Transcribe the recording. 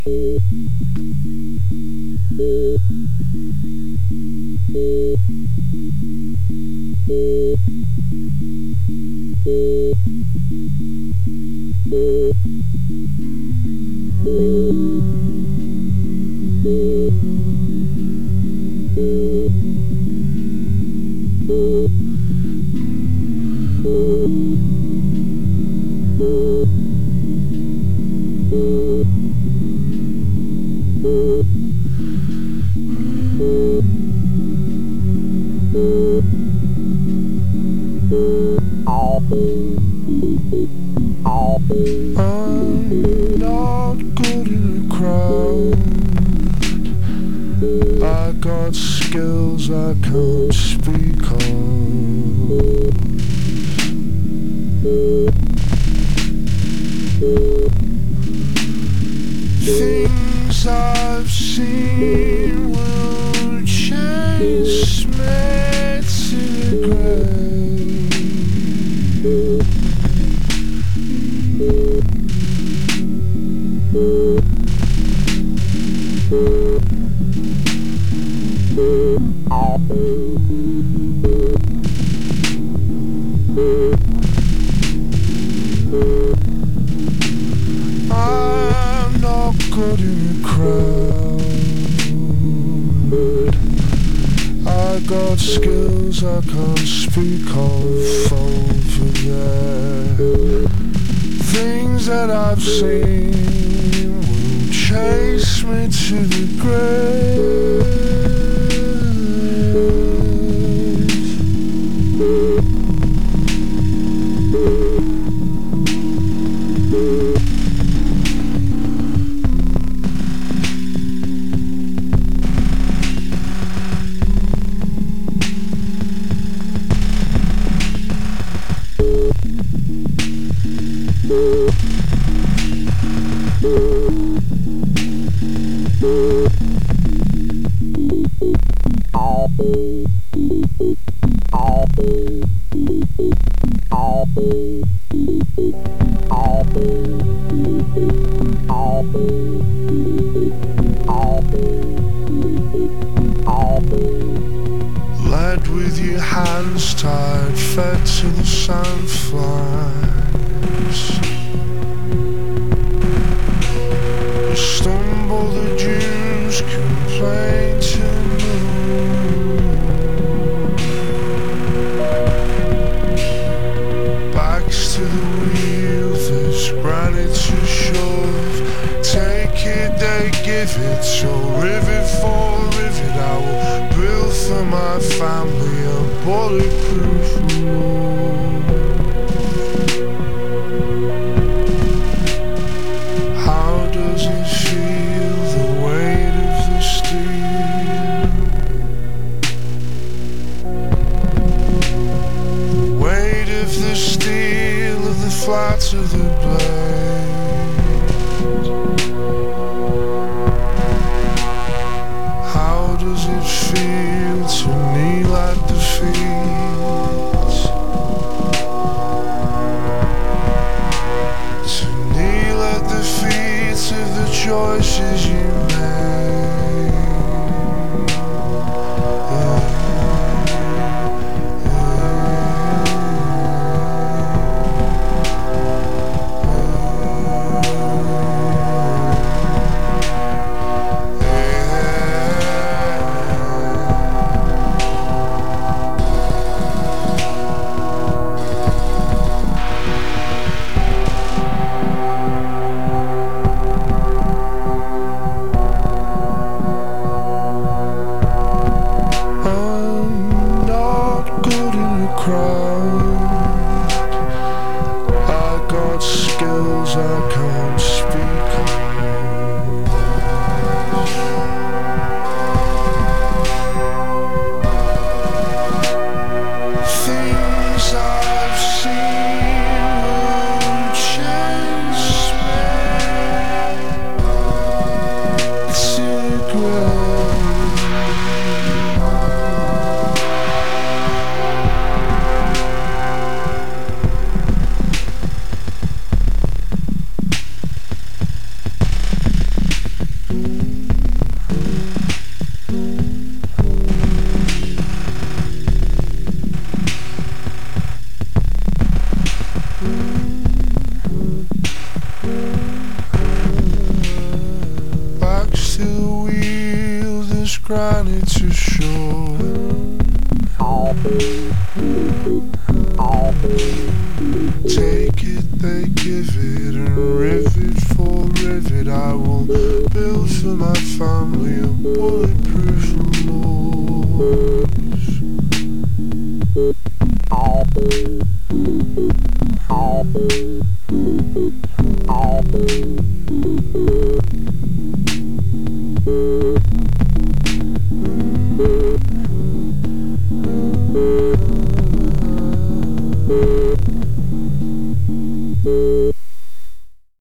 I'm not good in a crowd. I got skills I can't speak of. Things I've seen will chase me to the grave. I'm not good in a crowd. I got skills I can't speak of over there. Things that I've seen will chase me to the grave. Led with your hands tied, fed to the sandflies. You stumble the dunes, complain to the moon. Backs to the wheel, there's granite to shove. Take it, they give it, so rivet for rivet I will build for my family a bulletproof room. How does it feel, the weight of the steel? The weight of the steel, of the flat of the blade. How does it feel to kneel at the feet? To kneel at the feet of the choices you made. granite to shore. Take it, they give it, and rivet for rivet I will build for my family a bulletproof moors.